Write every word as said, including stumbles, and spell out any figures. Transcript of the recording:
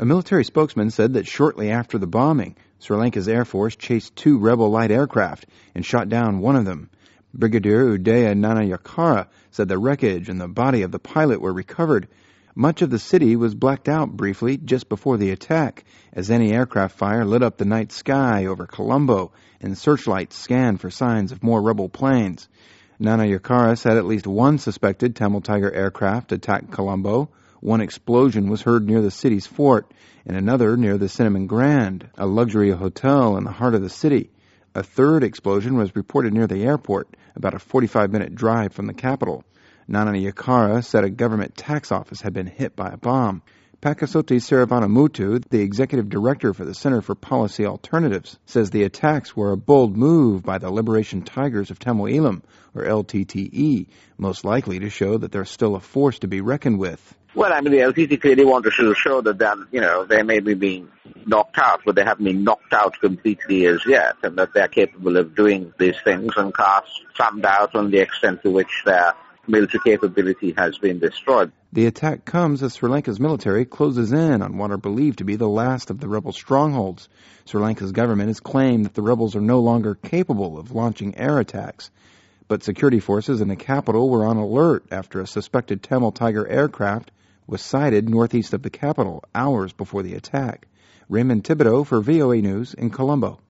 A military spokesman said that shortly after the bombing, Sri Lanka's Air Force chased two rebel light aircraft and shot down one of them. Brigadier Udaya Nanayakara said the wreckage and the body of the pilot were recovered. Much of the city was blacked out briefly just before the attack, as anti-aircraft fire lit up the night sky over Colombo and searchlights scanned for signs of more rebel planes. Nanayakara said at least one suspected Tamil Tiger aircraft attacked Colombo. One explosion was heard near the city's fort, and another near the Cinnamon Grand, a luxury hotel in the heart of the city. A third explosion was reported near the airport, about a forty-five minute drive from the capital. Nanayakara said a government tax office had been hit by a bomb. Pakasoti Saravanamuthu, the executive director for the Center for Policy Alternatives, says the attacks were a bold move by the Liberation Tigers of Tamil Eelam, or L T T E, most likely to show that they're still a force to be reckoned with. Well, I mean, the L T T clearly want to show that they're, you know, they may be being knocked out, but they haven't been knocked out completely as yet, and that they're capable of doing these things, and cast some doubt on the extent to which their military capability has been destroyed. The attack comes as Sri Lanka's military closes in on what are believed to be the last of the rebel strongholds. Sri Lanka's government has claimed that the rebels are no longer capable of launching air attacks. But security forces in the capital were on alert after a suspected Tamil Tiger aircraft was sighted northeast of the capital hours before the attack. Raymond Thibodeau for V O A News in Colombo.